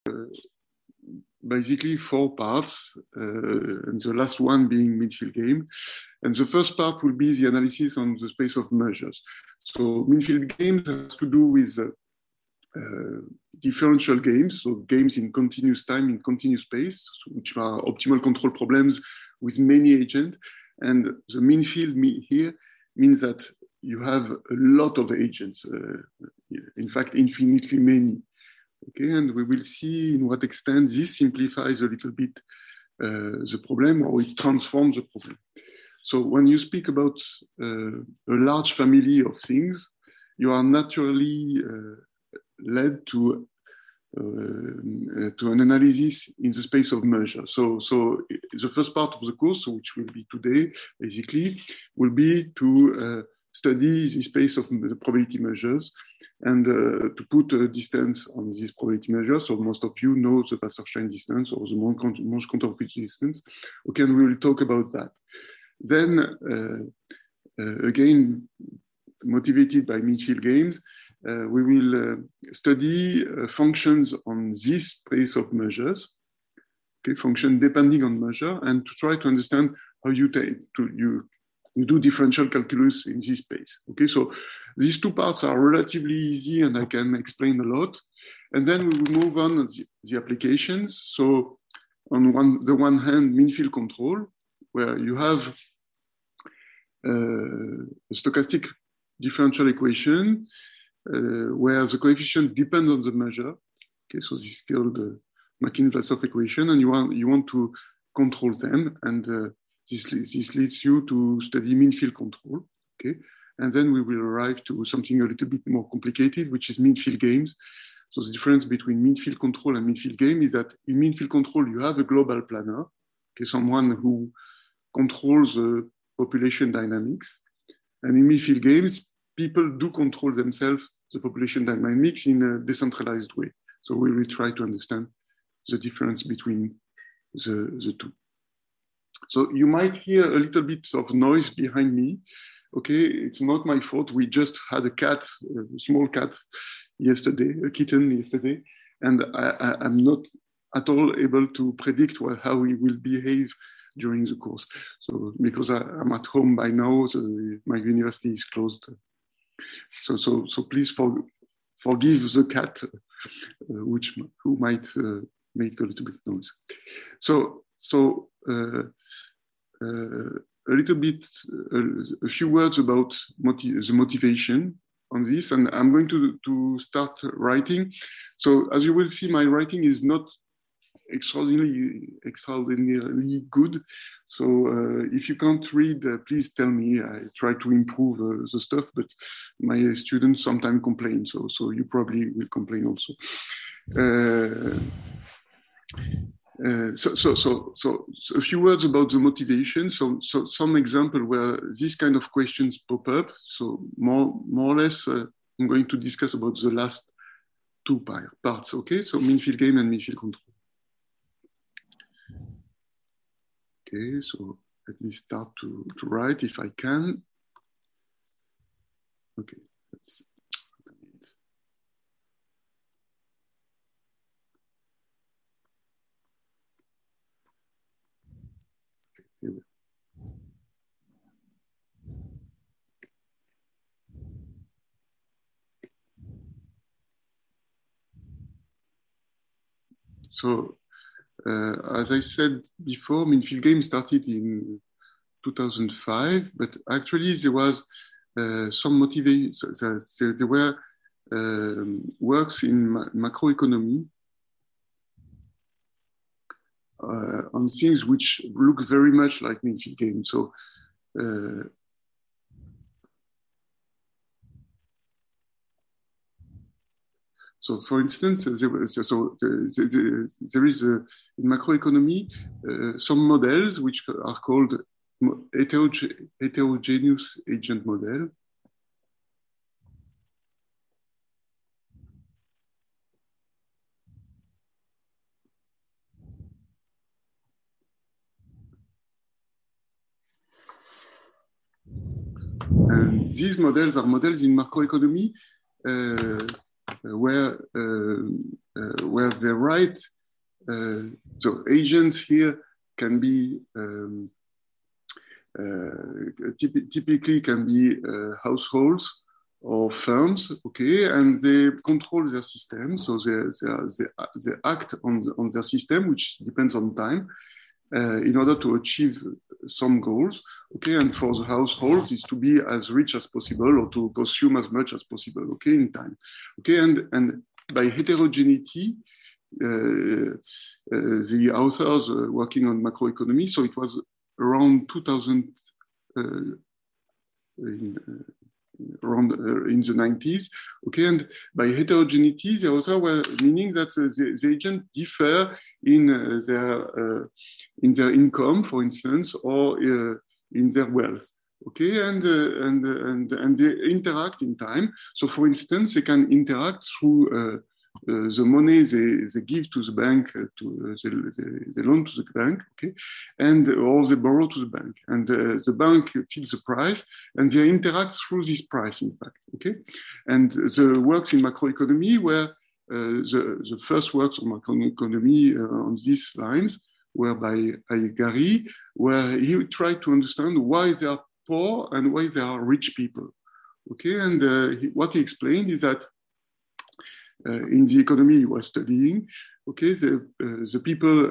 basically 4 parts, and the last one being Midfield game. And the first part will be the analysis on the space of measures. So Midfield games has to do with differential games, so games in continuous time, in continuous space, which are optimal control problems with many agents. And the mean field here means that you have a lot of agents, in fact, infinitely many. Okay, and we will see in what extent this simplifies a little bit the problem, or it transforms the problem. So when you speak about a large family of things, you are naturally led to an analysis in the space of measure. So the first part of the course, which will be today, basically, will be to study the space of the probability measures and to put a distance on this probability measure. So most of you know the Wasserstein distance or the Monge-Contrefisch distance. Okay, and we will talk about that. Then, again, motivated by Midfield games, we will study functions on this space of measures, okay, function depending on measure, and to try to understand how you do differential calculus in this space. Okay, so these 2 parts are relatively easy and I can explain a lot. And then we will move on the applications. So on the one hand, mean field control, where you have a stochastic differential equation where the coefficient depends on the measure. Okay, so this is called the Makin-Vlasov equation, and you want to control them, and this leads you to study mean field control. Okay, and then we will arrive to something a little bit more complicated, which is mean field games. So the difference between mean field control and mean field game is that in mean field control you have a global planner, okay, someone who controls population dynamics, and in mean field games people do control themselves the population dynamics in a decentralized way. So we will try to understand the difference between the two. So you might hear a little bit of noise behind me. Okay, it's not my fault. We just had a cat, a small cat yesterday, a kitten yesterday, and I'm not at all able to predict how he will behave during the course. So because I'm at home by now, so my university is closed. So please forgive the cat, who might make a little bit of noise. So a little bit, a few words about the motivation on this, and I'm going to start writing. So as you will see, my writing is not extraordinarily good. So if you can't read, please tell me. I try to improve the stuff, but my students sometimes complain. So you probably will complain also. So a few words about the motivation. So some example where these kind of questions pop up. So more or less, I'm going to discuss about the last 2 parts. Okay, so mean field game and mean field control. Okay, so let me start to write if I can. Okay, let's. Here we go. So, as I said before, mean field game started in 2005, but actually there was some motivation. There were works in macroeconomy on things which look very much like mean field game. So. So, for instance, there is in macroeconomy some models which are called heterogeneous agent model. And these models are models in macroeconomy where they write. So agents here can be typically can be households or firms, okay, and they control their system. So they act on their system, which depends on time, in order to achieve some goals, okay. And for the households, is to be as rich as possible or to consume as much as possible, okay, in time, okay. And by heterogeneity, the authors working on macroeconomy, so it was around 2000, in the 90s, okay, and by heterogeneity, the authors were meaning that the agents differ in their income, for instance, or in their wealth, okay, and they interact in time. So, for instance, they can interact through the money they give to the bank, they loan to the bank, okay, and or they borrow to the bank, and the bank fixes the price, and they interact through this price, in fact, okay. And the works in macroeconomy were the first works on macroeconomy on these lines were by Gary, where he tried to understand why they are poor and why they are rich people, okay. And what he explained is that in the economy he was studying, okay, the people,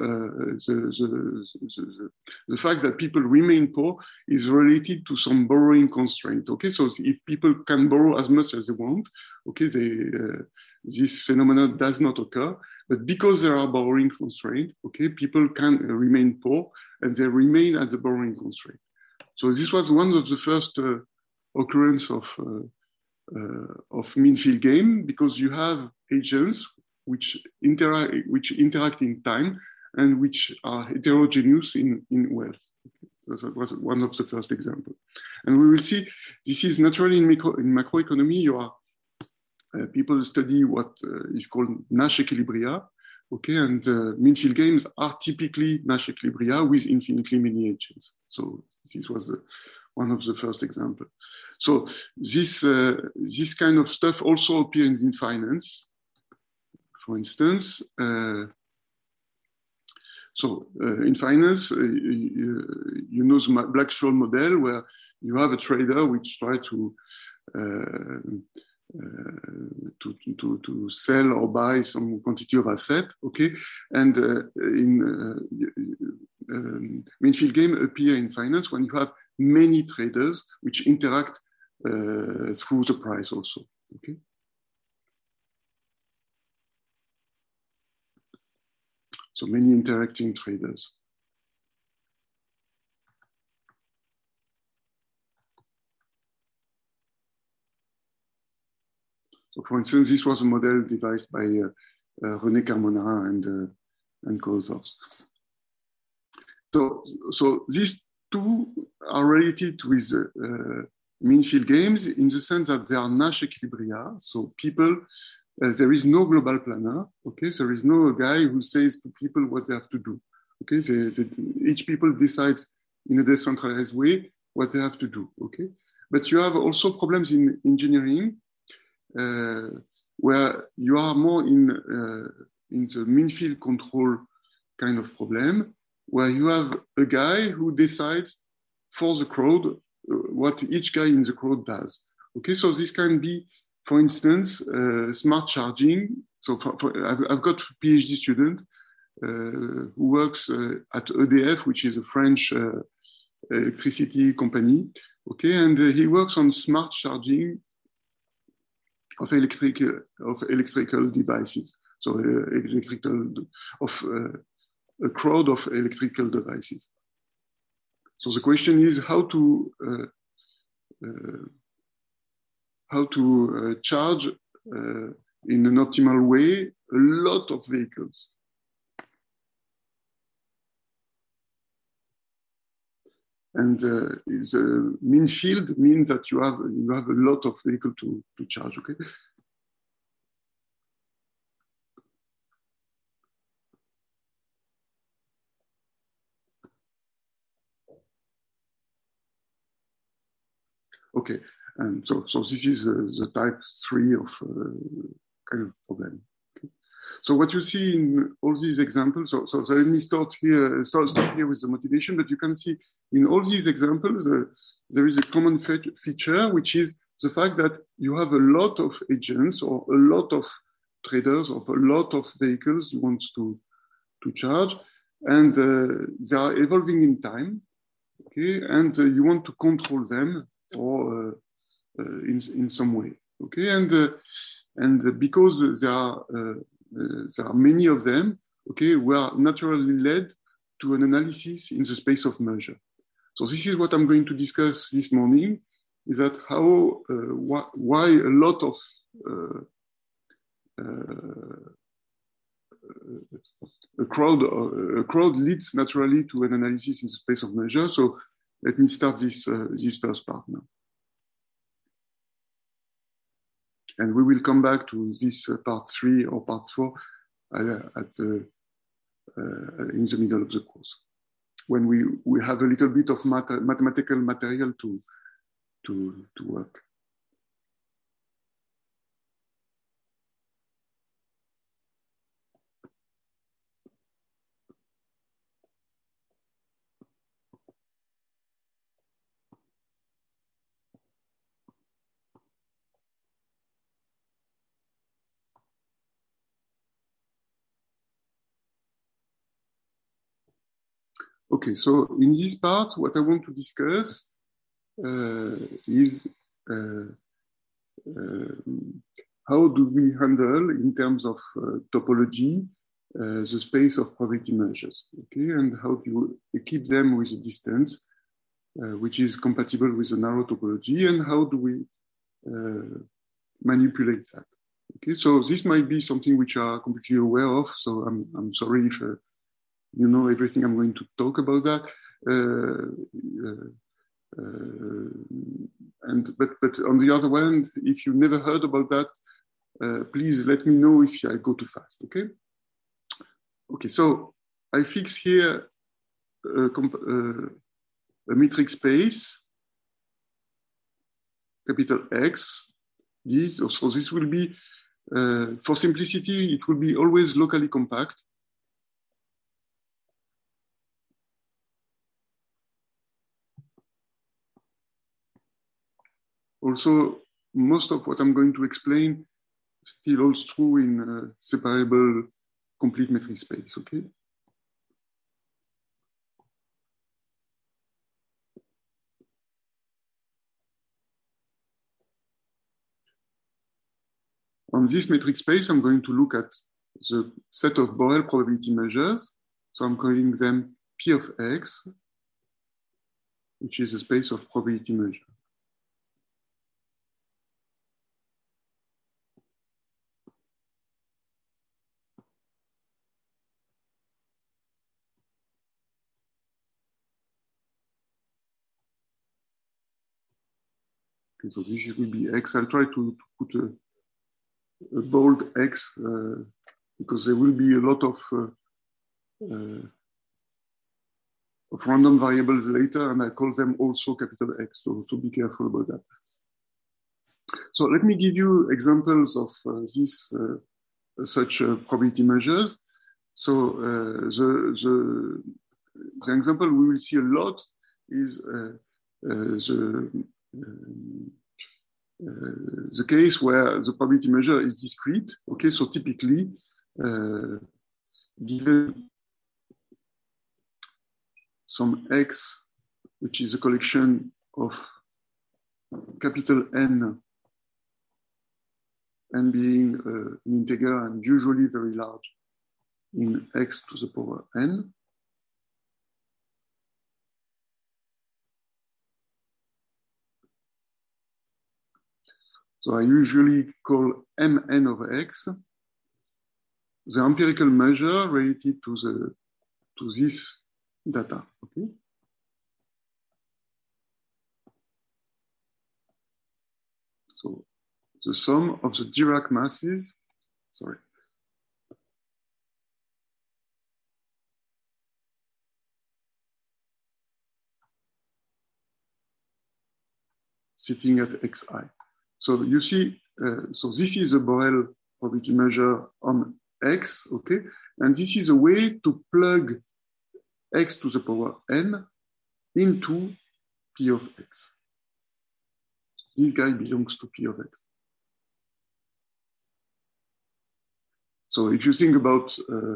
the fact that people remain poor is related to some borrowing constraint, okay. So if people can borrow as much as they want, okay, this phenomenon does not occur. But because there are borrowing constraints, okay, people can remain poor and they remain at the borrowing constraint. So this was one of the first occurrence of mean field game, because you have agents which interact in time and which are heterogeneous in wealth. So that was one of the first examples. And we will see this is naturally in macroeconomy. You are people study what is called Nash equilibria, okay, and mean field games are typically Nash equilibria with infinitely many agents. So this was one of the first examples. So this kind of stuff also appears in finance, for instance. In finance, you know the Black-Scholes model, where you have a trader which try to sell or buy some quantity of asset, okay, and mean field game appear in finance when you have many traders which interact through the price also, okay. So many interacting traders. So, for instance, this was a model devised by René Carmona and co-authors. So these two are related with mean field games in the sense that they are Nash equilibria. So people, there is no global planner. Okay, there is no guy who says to people what they have to do. Okay, each people decides in a decentralized way what they have to do. Okay, but you have also problems in engineering where you are more in the mean field control kind of problem, where you have a guy who decides for the crowd what each guy in the crowd does. Okay, so this can be, for instance, smart charging. So I've got a PhD student who works at EDF, which is a French electricity company. Okay, and he works on smart charging of electrical devices. So a crowd of electrical devices. So the question is how to charge in an optimal way a lot of vehicles. And the mean field means that you have a lot of vehicles to charge. Okay. Okay, and so this is the type 3 of kind of problem. Okay? So what you see in all these examples, so let me start here with the motivation, but you can see in all these examples, there is a common feature, which is the fact that you have a lot of agents or a lot of traders of a lot of vehicles you want to charge, and they are evolving in time, okay, and you want to control them or in some way, okay, and because there are many of them, okay, we are naturally led to an analysis in the space of measure. So this is what I'm going to discuss this morning, is that how why a lot of a crowd leads naturally to an analysis in the space of measure. So let me start this first part now. And we will come back to this part 3 or part 4 in the middle of the course, when we have a little bit of mathematical material to work. Okay, so in this part, what I want to discuss is how do we handle, in terms of topology, the space of probability measures, okay, and how do you keep them with a distance which is compatible with the narrow topology, and how do we manipulate that? Okay, so this might be something which you are completely aware of, so I'm sorry if you know everything I'm going to talk about that. But on the other hand, if you never heard about that, please let me know if I go too fast, okay? Okay, so I fix here a metric space, capital X. So this will be, for simplicity, it will be always locally compact. Also, most of what I'm going to explain still holds true in separable complete metric space, okay? On this metric space, I'm going to look at the set of Borel probability measures. So I'm calling them P of X, which is a space of probability measure. Okay, so this will be X. I'll try to put a bold X because there will be a lot of random variables later, and I call them also capital X, so be careful about that. So let me give you examples of such probability measures. So the example we will see a lot is the case where the probability measure is discrete. Okay, so typically, given some X, which is a collection of capital N being an integer and usually very large in X to the power N. So I usually call Mn over X the empirical measure related to this data. Okay. So the sum of the Dirac masses, sitting at xi. So you see, so this is a Borel probability measure on X, okay? And this is a way to plug X to the power N into P of X. This guy belongs to P of X. So if you think about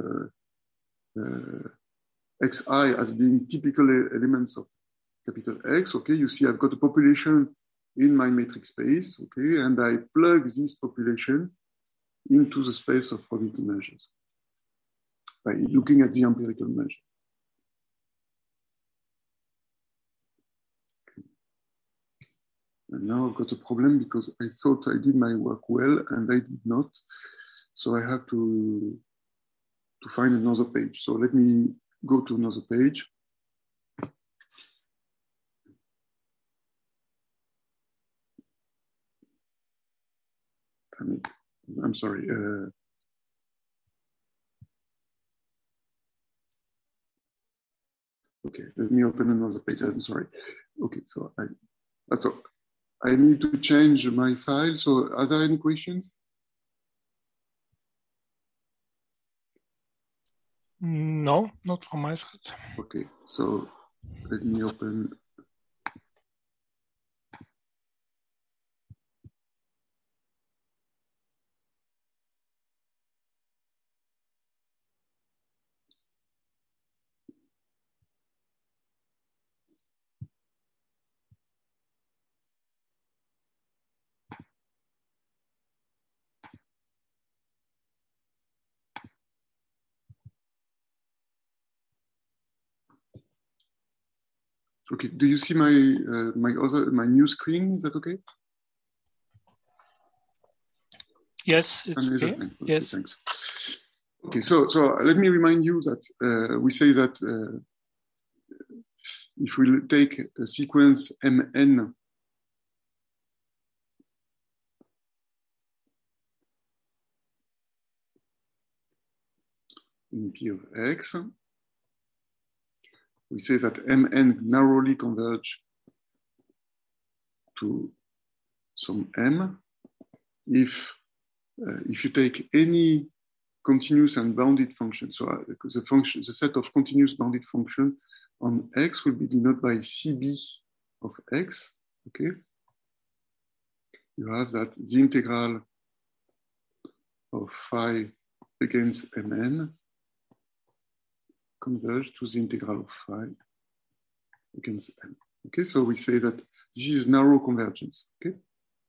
Xi as being typical elements of capital X, okay, you see I've got a population in my metric space, okay, and I plug this population into the space of probability measures by looking at the empirical measure. Okay. And now I've got a problem because I thought I did my work well and I did not. So I have to find another page. So let me go to another page. I'm sorry. Okay, let me open another page. I'm sorry. Okay, so that's all. I need to change my file. So are there any questions? No, not from my side. Okay, so let me open. Okay, do you see my my new screen? Is that okay? Yes, it's okay. Okay. Yes. Thanks. Okay, so let me remind you that we say that if we take a sequence Mn in P of X, we say that Mn narrowly converge to some M if you take any continuous and bounded function. So the set of continuous bounded function on X will be denoted by CB of X, okay? You have that the integral of phi against Mn converge to the integral of phi against M. Okay, so we say that this is narrow convergence, okay?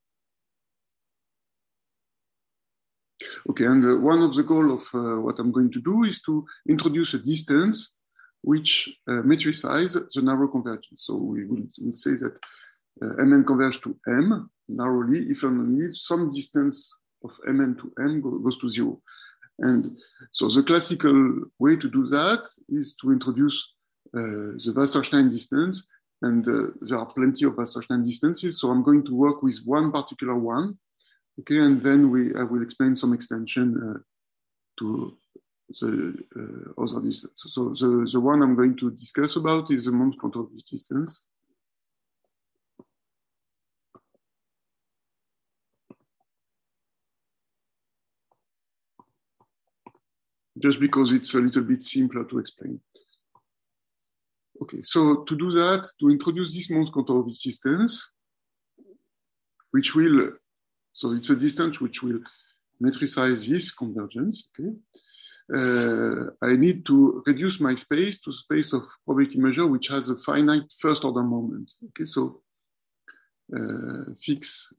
Okay, and one of the goals of what I'm going to do is to introduce a distance which metricize the narrow convergence. So we will say that Mn converge to M narrowly if and only if some distance of Mn to M goes to 0. And so the classical way to do that is to introduce the Wasserstein distance, and there are plenty of Wasserstein distances. So I'm going to work with one particular one, okay, and then I will explain some extension to the other distance. So the one I'm going to discuss about is the Monte-Carlo distance. Just because it's a little bit simpler to explain. Okay, so to do that, to introduce this Monte-Carlo distance, which will, so it's a distance which will metricize this convergence, okay? I need to reduce my space to space of probability measure, which has a finite first order moment, okay? So fix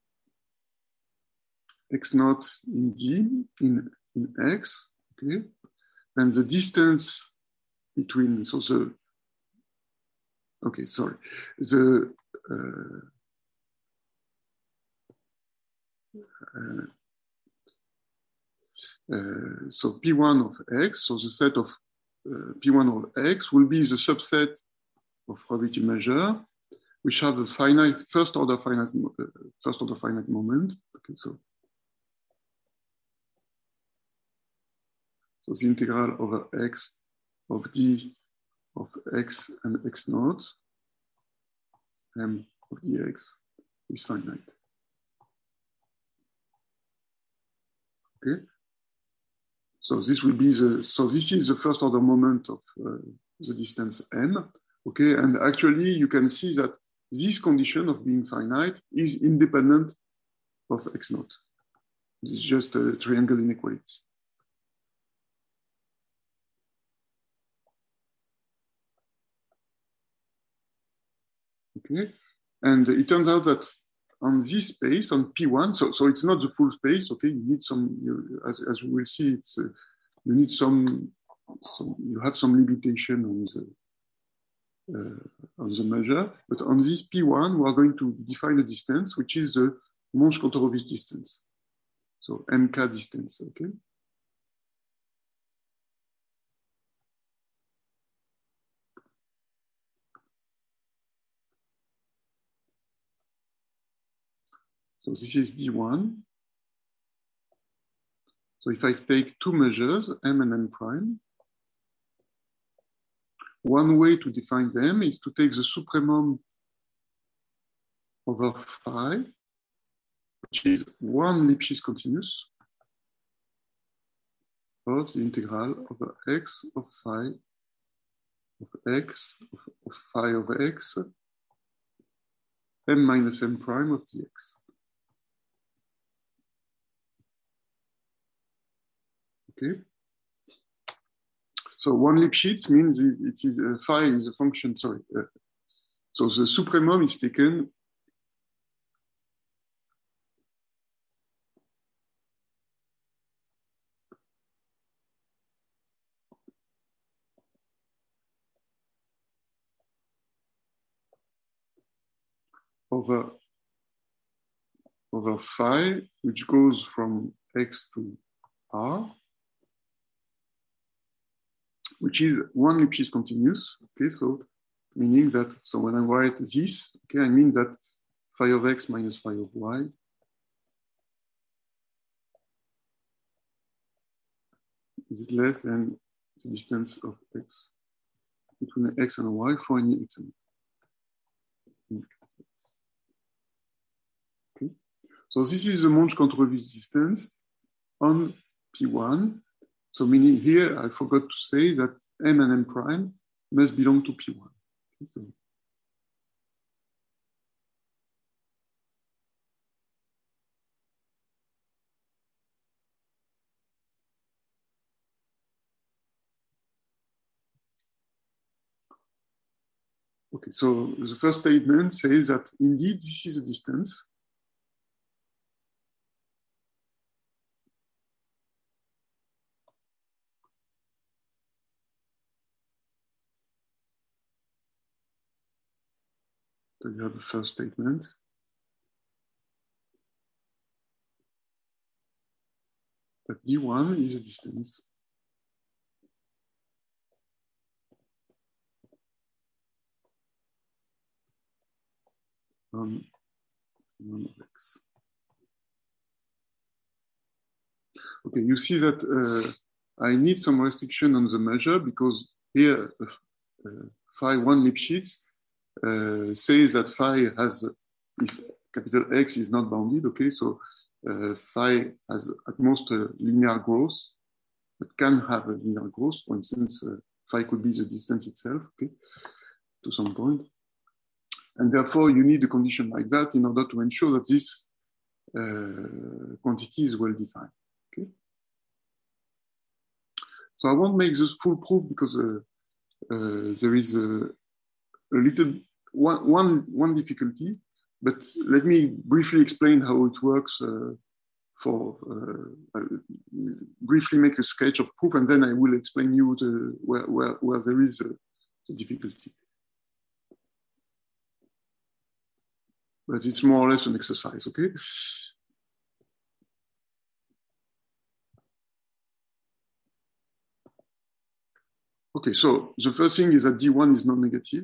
X naught in D, in X, okay? Then the distance between, so the, okay, sorry, the, so P1 of X, so the set of P1 of X will be the subset of probability measure, which have a finite first order finite moment. Okay, so the integral over X of D of X and X naught, M of dx is finite. okay? So this will be this is the first order moment of the distance n, okay? And actually you can see that this condition of being finite is independent of x naught. It's just a triangle inequality. Okay, and it turns out that on this space, on P1, so it's not the full space, okay? You need some, as you will see, it's you need you have some limitation on the measure, but on this P1, we are going to define a distance, which is the Monge-Kantorovich distance. So MK distance, okay? So this is D1. So if I take two measures, M and M prime, one way to define them is to take the supremum over phi, which is one Lipschitz continuous of the integral over x of phi of x of phi over x m minus m prime of dx. Okay. So one Lipschitz means it is phi is a function. Sorry. So the supremum is taken over phi, which goes from x to r, which is one Lipschitz continuous. Okay, so meaning that, so when I write this, okay, I mean that phi of x minus phi of y is less than the distance of x between x and y for any x and y. Okay. So this is the Monge-Kantorovich distance on P1. So meaning here, I forgot to say that M and M prime must belong to P1. Okay, so. Okay, so the first statement says that indeed this is a distance. So you have the first statement. That D1 is a distance. On x. Okay, you see that I need some restriction on the measure because here phi 1 Lipschitz says that phi has, if capital X is not bounded, okay, so phi has at most a linear growth, but can have a linear growth. For instance, phi could be the distance itself, okay, to some point. And therefore, you need a condition like that in order to ensure that this quantity is well defined. Okay. So I won't make this full proof because there is a little one difficulty. But let me briefly explain how it works. Briefly make a sketch of proof, and then I will explain you where there is the difficulty. But it's more or less an exercise, okay? Okay, so the first thing is that D1 is non-negative.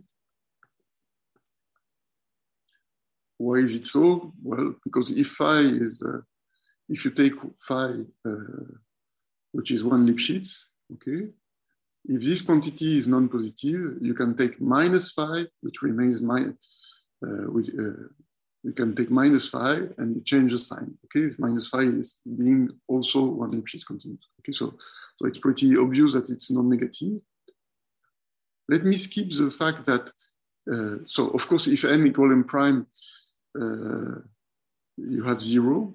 Why is it so? Well, because if phi is, if you take phi, which is one Lipschitz, okay? If this quantity is non-positive, you can take minus phi, which remains you can take minus phi and you change the sign. Okay, minus phi is being also one Lipschitz continuous. Okay, so it's pretty obvious that it's non-negative. Let me skip the fact that, so of course, if m equal m prime, you have 0.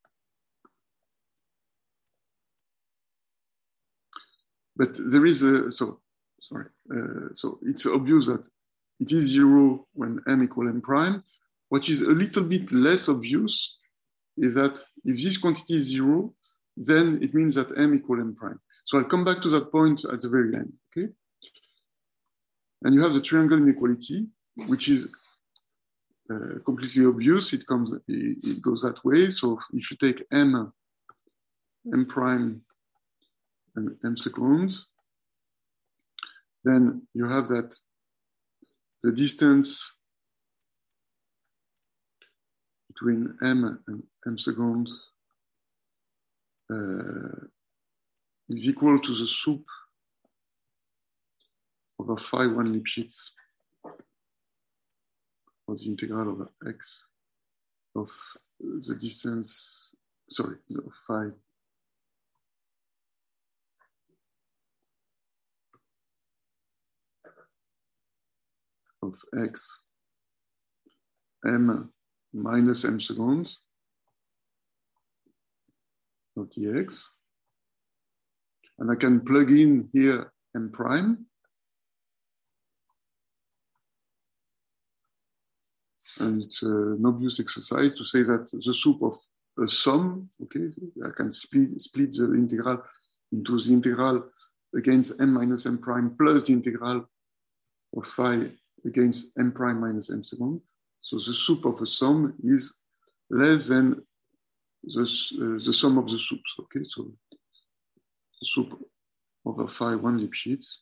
But there is so it's obvious that it is 0 when m equal m prime. What is a little bit less obvious is that if this quantity is 0, then it means that m equal m prime. So I'll come back to that point at the very end, okay? And you have the triangle inequality, which is completely obvious. It goes that way. So if you take m prime, and m seconds, then you have that the distance between m and m seconds is equal to the soup over phi 1 Lipschitz for the integral over x of the distance, sorry, of phi of x m minus m seconds of dx. And I can plug in here m prime. And it's an obvious exercise to say that the soup of a sum, okay, I can split the integral into the integral against m minus m prime plus the integral of phi against m prime minus m second. So the soup of a sum is less than the sum of the soups, okay? So the soup over phi 1 Lipschitz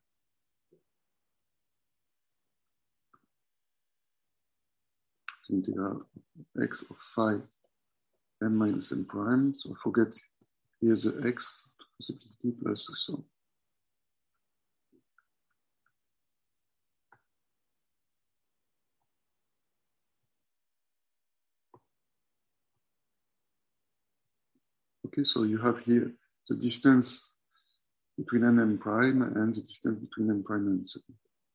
the integral of x of phi m minus m prime. So forget here's the x for simplicity plus the sum. Okay, so you have here the distance between n and prime and the distance between n prime and n second.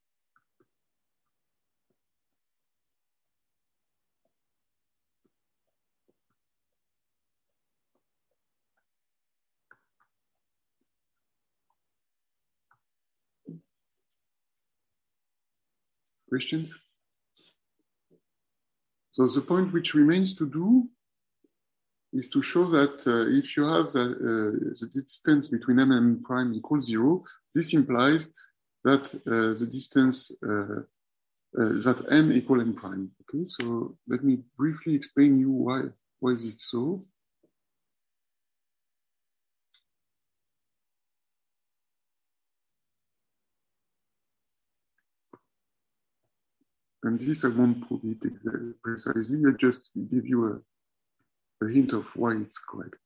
Questions? So the point which remains to do is to show that if you have the distance between m and m prime equals 0, this implies that the distance that m equal m prime. Okay, so let me briefly explain you why is it so. And this I won't prove it exactly precisely. I just give you a hint of why it's correct.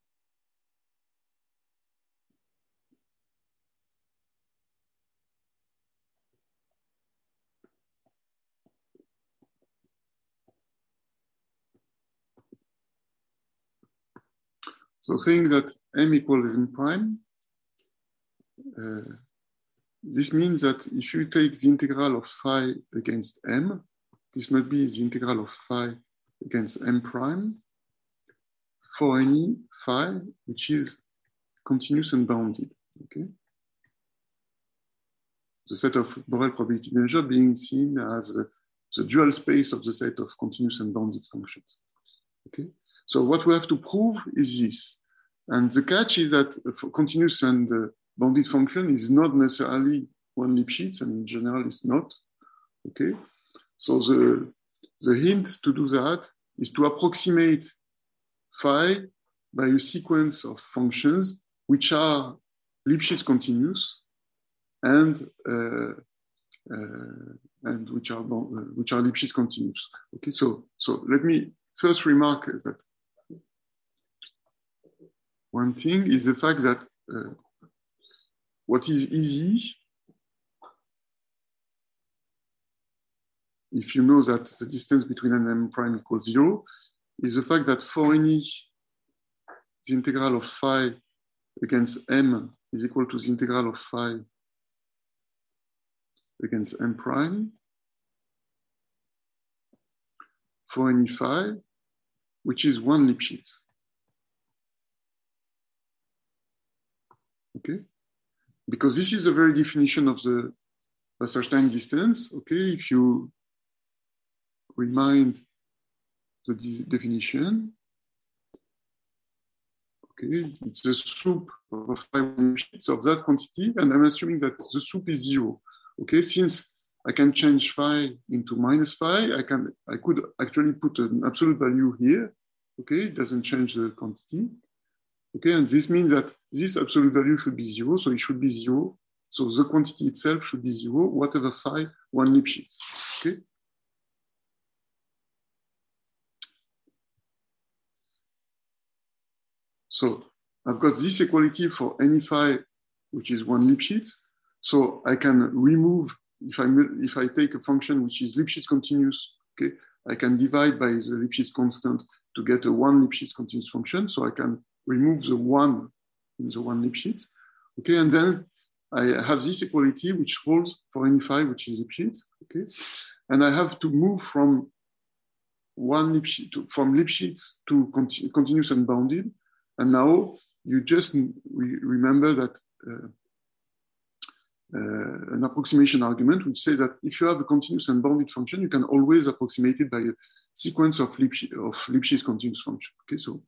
So saying that m equals m prime, this means that if you take the integral of phi against m, this must be the integral of phi against m prime for any phi which is continuous and bounded. Okay, the set of Borel probability measure being seen as the dual space of the set of continuous and bounded functions. Okay, so what we have to prove is this, and the catch is that for continuous and bounded function is not necessarily one Lipschitz, and in general it's not. Okay, so the hint to do that is to approximate phi by a sequence of functions which are Lipschitz continuous and which are Lipschitz continuous. Okay, so let me first remark that one thing is the fact that what is easy if you know that the distance between n and m prime equals 0, is the fact that for any, the integral of phi against m is equal to the integral of phi against m prime for any phi, which is one Lipschitz. Okay? Because this is the very definition of the Wasserstein distance. Okay, if you remind the definition, okay, it's the soup of phi Lipschitz of that quantity, and I'm assuming that the soup is 0. Okay, since I can change phi into minus phi, I could actually put an absolute value here. Okay, it doesn't change the quantity. Okay, and this means that this absolute value should be 0, so it should be 0. So the quantity itself should be 0, whatever phi, one Lipschitz. Okay. So I've got this equality for any phi, which is one Lipschitz. So I can remove, if I take a function which is Lipschitz continuous, okay, I can divide by the Lipschitz constant to get a one Lipschitz continuous function. So I can remove the one in the one Lipschitz. Okay, and then I have this equality which holds for any phi which is Lipschitz. Okay, and I have to move from one Lipschitz from Lipschitz to continuous unbounded. And now you just remember that an approximation argument which says that if you have a continuous unbounded function, you can always approximate it by a sequence of Lipschitz continuous function. Okay, so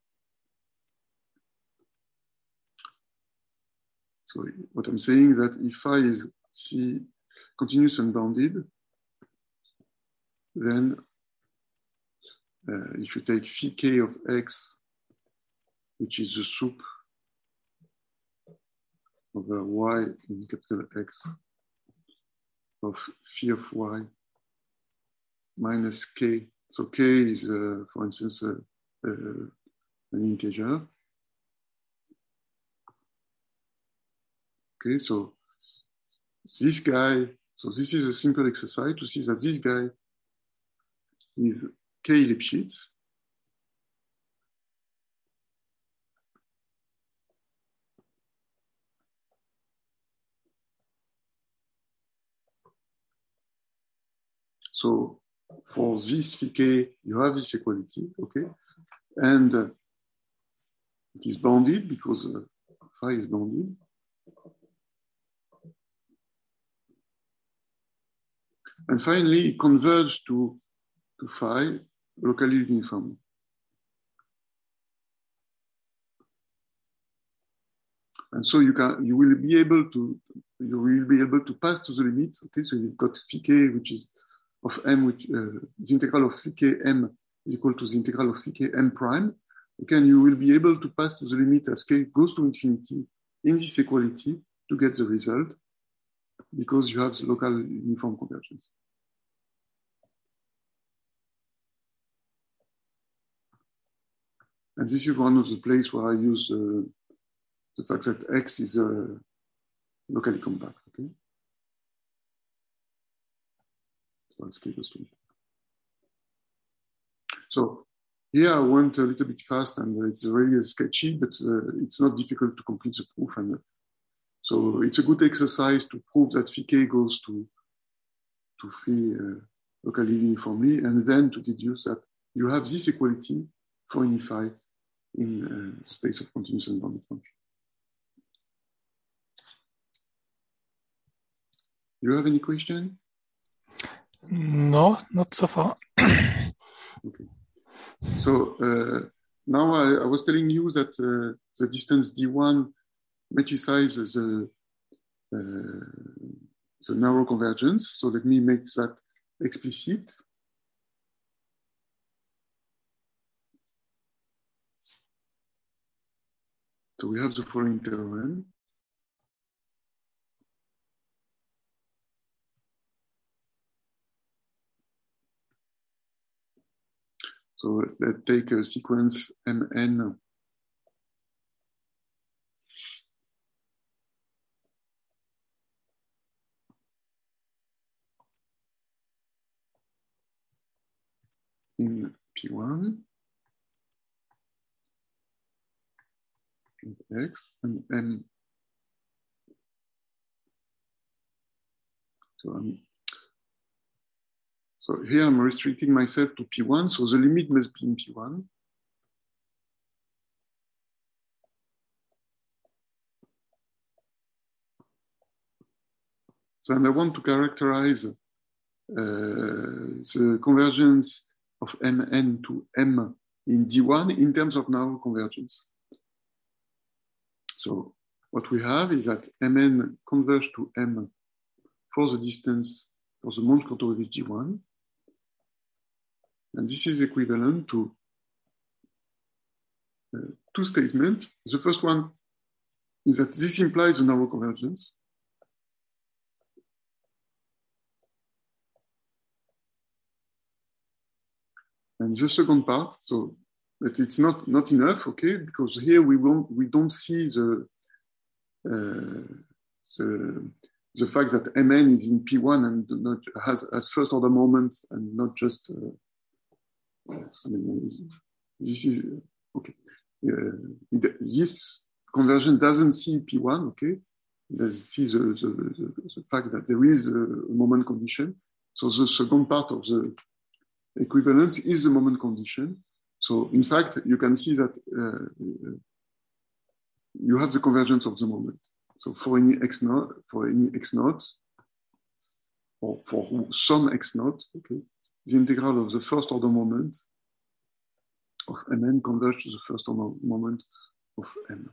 what I'm saying is that if phi is C continuous unbounded, then if you take phi k of x, which is the soup over y in capital X of phi of y minus k. So k is, for instance, an integer. Okay, so this guy, so this is a simple exercise to see that this guy is k Lipschitz. So for this phi k, you have this equality, okay? And it is bounded because phi is bounded. And finally, it converges to phi locally uniformly. And so you will be able to pass to the limit. Okay, so you've got phi k, which is of m, which the integral of phi k m is equal to the integral of phi k m prime. Okay, and you will be able to pass to the limit as k goes to infinity in this equality to get the result, because you have the local uniform convergence. And this is one of the places where I use the fact that X is locally compact. Okay, so let's keep this. So here I went a little bit fast, and it's really sketchy, but it's not difficult to complete the proof. And so it's a good exercise to prove that phi k goes to phi locally uniformly, and then to deduce that you have this equality for any phi in space of continuous unbounded function. Do you have any question? No, not so far. Okay. So now I was telling you that the distance d1 metricize the narrow convergence. So let me make that explicit. So we have the following theorem. So let's take a sequence Mn. in P1, X, and M. So here I'm restricting myself to P1, so the limit must be in P1. So and I want to characterize the convergence of Mn to M in D1 in terms of narrow convergence. So what we have is that Mn converge to M for the distance for the Monge-Kantorovich D1. And this is equivalent to two statements. The first one is that this implies a narrow convergence. And the second part, so but it's not enough, okay, because here we don't see the fact that Mn is in P1 and not has first order moment and not just this is okay. This conversion doesn't see P1, okay. It sees the fact that there is a moment condition. So the second part of the equivalence is the moment condition. So in fact, you can see that you have the convergence of the moment. So for any x naught, or for some x naught, okay, the integral of the first order moment of Mn converges to the first order moment of M.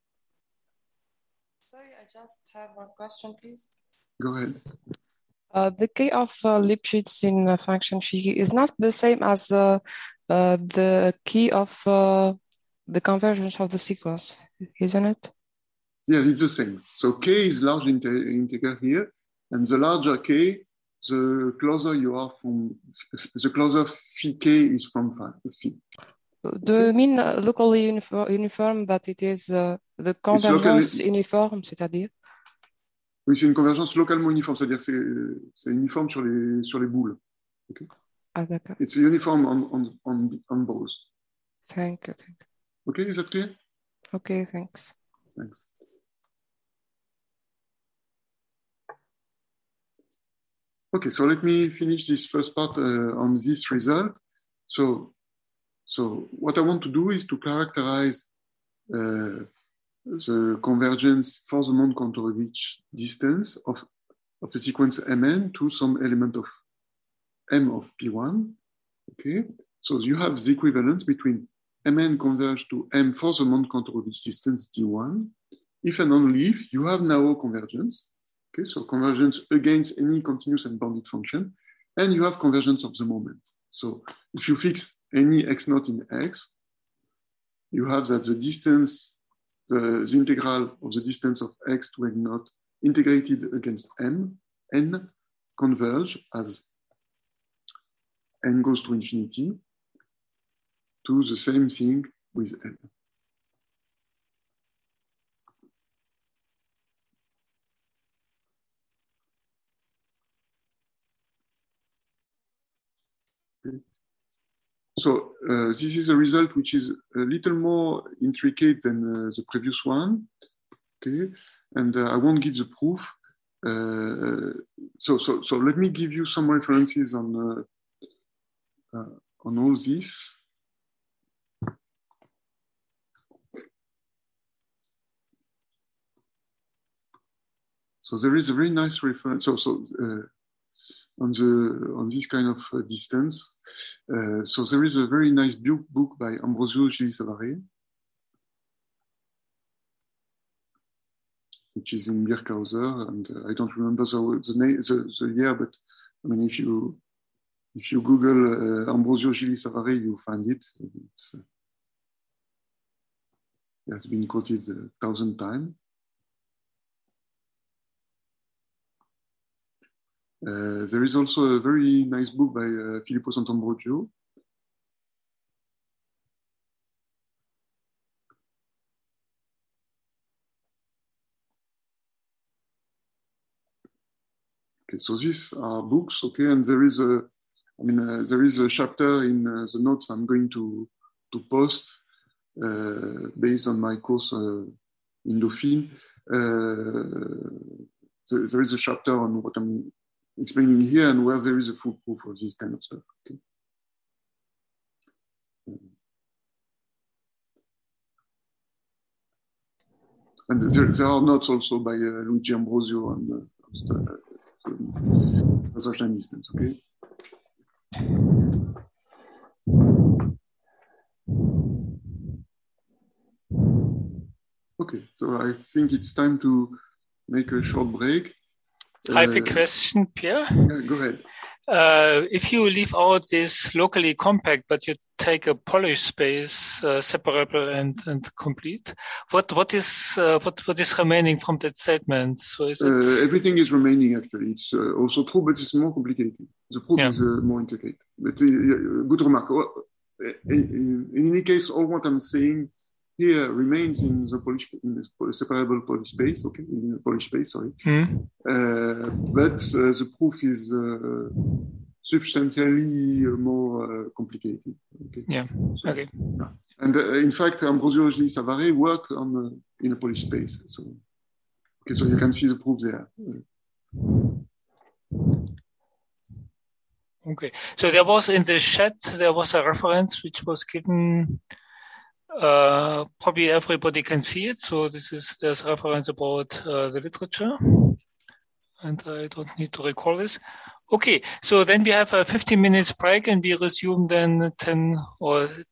Sorry, I just have one question, please. Go ahead. The K of Lipschitz in function phi is not the same as the key of the convergence of the sequence, isn't it? Yeah, it's the same. So K is large integer here, and the larger K, the closer you are from, the closer phi K is from phi. Do you mean locally uniform, that it is the convergence uniforme, c'est-à-dire? Oui, c'est une convergence localement uniforme, c'est-à-dire c'est uniforme sur les boules. Okay? Ah, d'accord. It's uniform on both. Thank you. Okay, is that clear? Okay, thanks. Thanks. Okay, so let me finish this first part on this result. So what I want to do is to characterize the convergence for the Monge-Kantorovich distance of a sequence Mn to some element of M of P1. Okay, so you have the equivalence between Mn converge to M for the Monge-Kantorovich distance D1, if and only if you have narrow convergence. Okay, so convergence against any continuous and bounded function, and you have convergence of the moment. So if you fix any x naught in X, you have that the distance, the integral of the distance of X to N naught integrated against M, N converge as N goes to infinity to the same thing with M. Okay. So this is a result which is a little more intricate than the previous one. Okay, and I won't give the proof. So let me give you some references on all this. So there is a very nice reference. On this kind of distance. So there is a very nice book by Ambrosio Gili Savare, which is in Birkhauser, and I don't remember the year, but I mean, if you Google Ambrosio Gili Savare, you find it. It has been quoted 1,000 times. There is also a very nice book by Filippo Sant'Ambrogio. Okay, so these are books, okay, and there is I mean, there is a chapter in the notes I'm going to post based on my course in Dauphine. There is a chapter on what I'm explaining here and where there is a full proof of this kind of stuff. Okay. And there are notes also by Luigi Ambrosio on the social distance. Okay. Okay, so I think it's time to make a short break. I have a question, Pierre. Yeah, go ahead. If you leave out this locally compact, but you take a Polish space, separable and complete, what is remaining from that statement? So is it everything is remaining actually. It's also true, but it's more complicated. The proof is more intricate. But good remark. In any case, all what I'm saying here remains in the separable Polish space, okay, in the Polish space, sorry. But the proof is substantially more complicated. Okay? Yeah, so, okay. Yeah. And in fact, Ambrosio and Savare work in a Polish space. So, okay, so you can see the proof there. Okay, so there was in the chat, there was a reference which was given. Probably everybody can see it. So there's a reference about the literature, and I don't need to recall this. Okay, so then we have a 15 minutes break, and we resume then 10 or